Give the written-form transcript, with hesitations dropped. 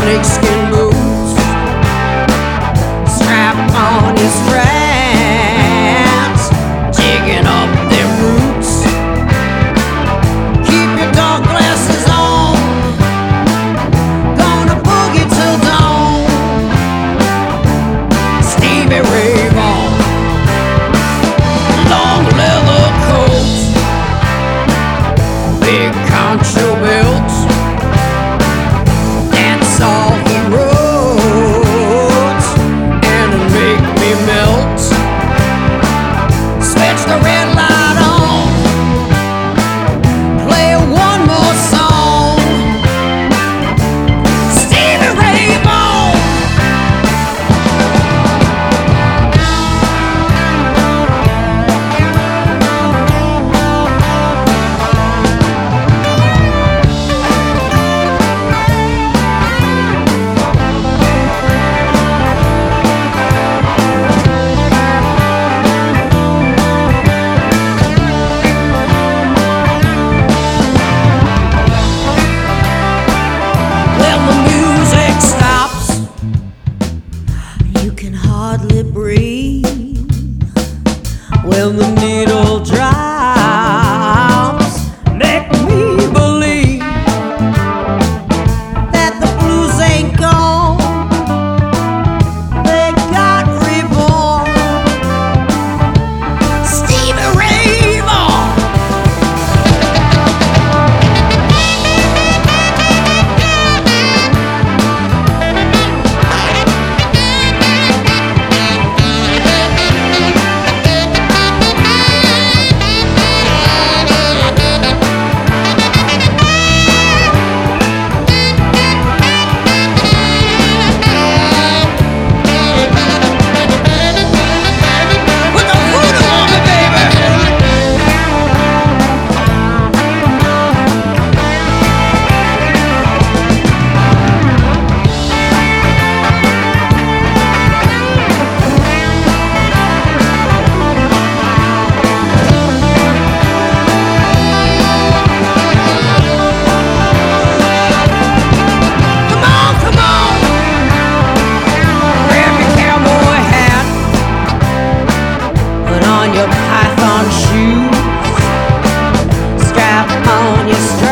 snakeskin boots. Strap on your straps, digging up them roots. Keep your dark glasses on, gonna boogie till dawn. Stevie Ray Vaughan, long leather coat, big concho belt. That's all he wrote, and it make me melt. Switch the red light on, play one more song. Stevie Ray Vaughan. When the music stops, you can hardly breathe. When the needle drops, make me believe that the blues ain't gone, they got reborn. Stevie Ray Vaughan. Put the voodoo on me, baby. Come on, come on. Grab your cowboy hat, put on your python shoes, strap on your strap.